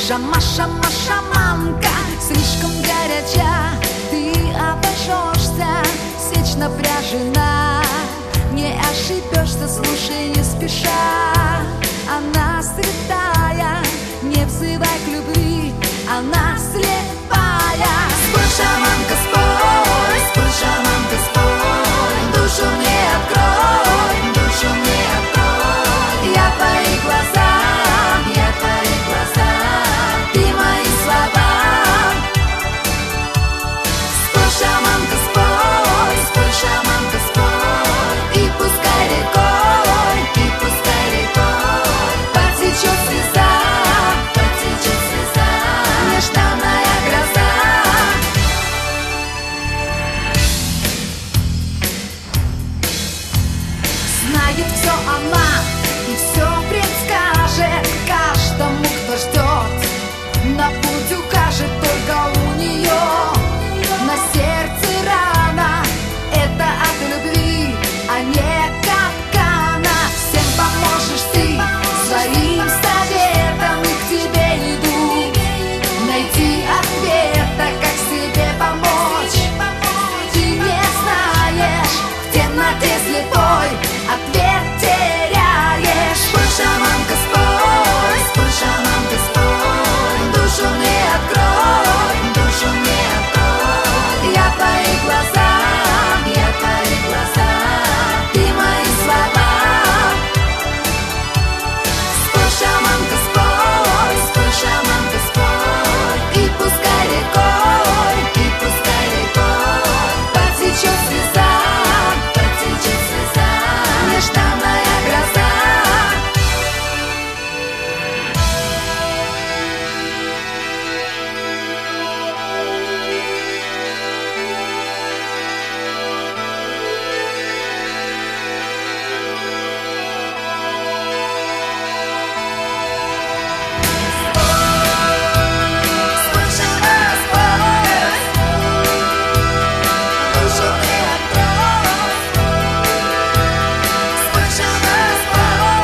Шаманка, слишком горяча, ты обожжешься, сечь напряжена. Не ошибешься, слушай не спеша. Она святая, не взывай к любви, она слепая. Спой, шаманка, спой, спой, шаманка, спой, душу мне открой, душу мне открой. Я твои глаза, я твои глаза, ты мои слова. Спой, шаманка, спой, спой, шаманка, спой, и пускай рекой, потечет слеза, нежданная гроза. Знает все она и все предскажет каждому, кто ждет. На путь укажет только у нее. На сердце рана, это от любви, а не капкана. Всем поможешь ты своим советом, и к тебе иду найти ответа, как себе помочь. Ты не знаешь, в темноте слепой ответ теряешь. Спой, шаманка, спой, спой, шаманка, спой, душу мне открой, душу мне открой. Я твои глаза, я твои глаза, ты мои слова. Спой, шаманка, спой, спой, шаманка, спой, и пускай рекой, потечет слеза, нежданная гроза. Спой, шаманка, спой, душу мне открой. Спой, шаманка,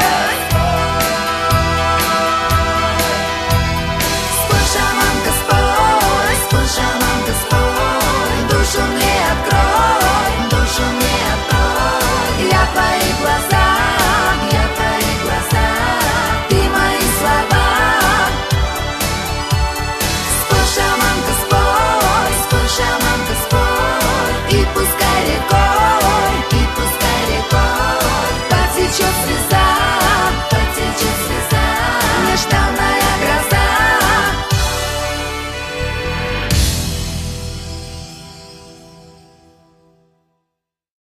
спой, шаманка, спой, спой, шаманка, спой, душу мне открой, я твои